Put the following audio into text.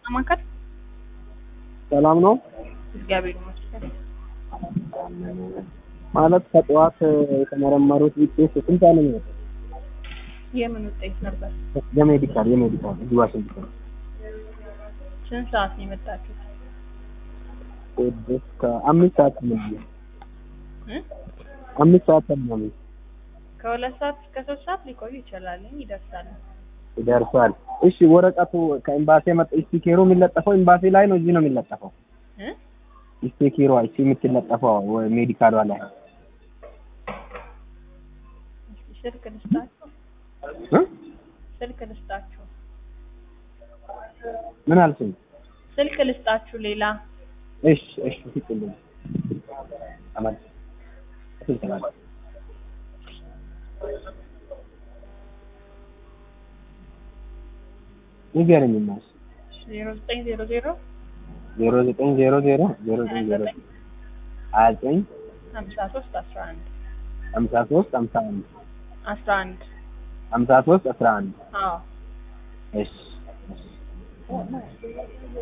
ማከር ሰላም ነው እግዚአብሔር ይመስገን። ማለት ከጠዋት የተመረመሩት ውጤት ስንት አለ ነው? የምን ውጤት ነበር? የሜዲካል እዚህ ዋሽንግተን ስንት ሰዓት ነው የመጣችሁት? ከአምስት ሰዓት ነው። አምስት ሰዓት ነው። ከሁለት ሰዓት እስከ 3 ሰዓት ሊቆይ ይችላል። ይደርሳል። እሺ ወረቀቱ ከኤምባሲ መጣ። ስቲከሩ የሚለጠፈው ኤምባሲ ላይ ነው እዚህ ነው የሚለጠፈው? ስቲከሩ እሺ የምትለጠፈው ሜዲካሏ ላይ ስልክ ልስጣችሁ ምን አልሽኝ? ስልክ ልስጣችሁ ሌላ እሺ ትክክል አማን ትክክል ንገረኝማ 0900 0900 53 11 አዎ እሺ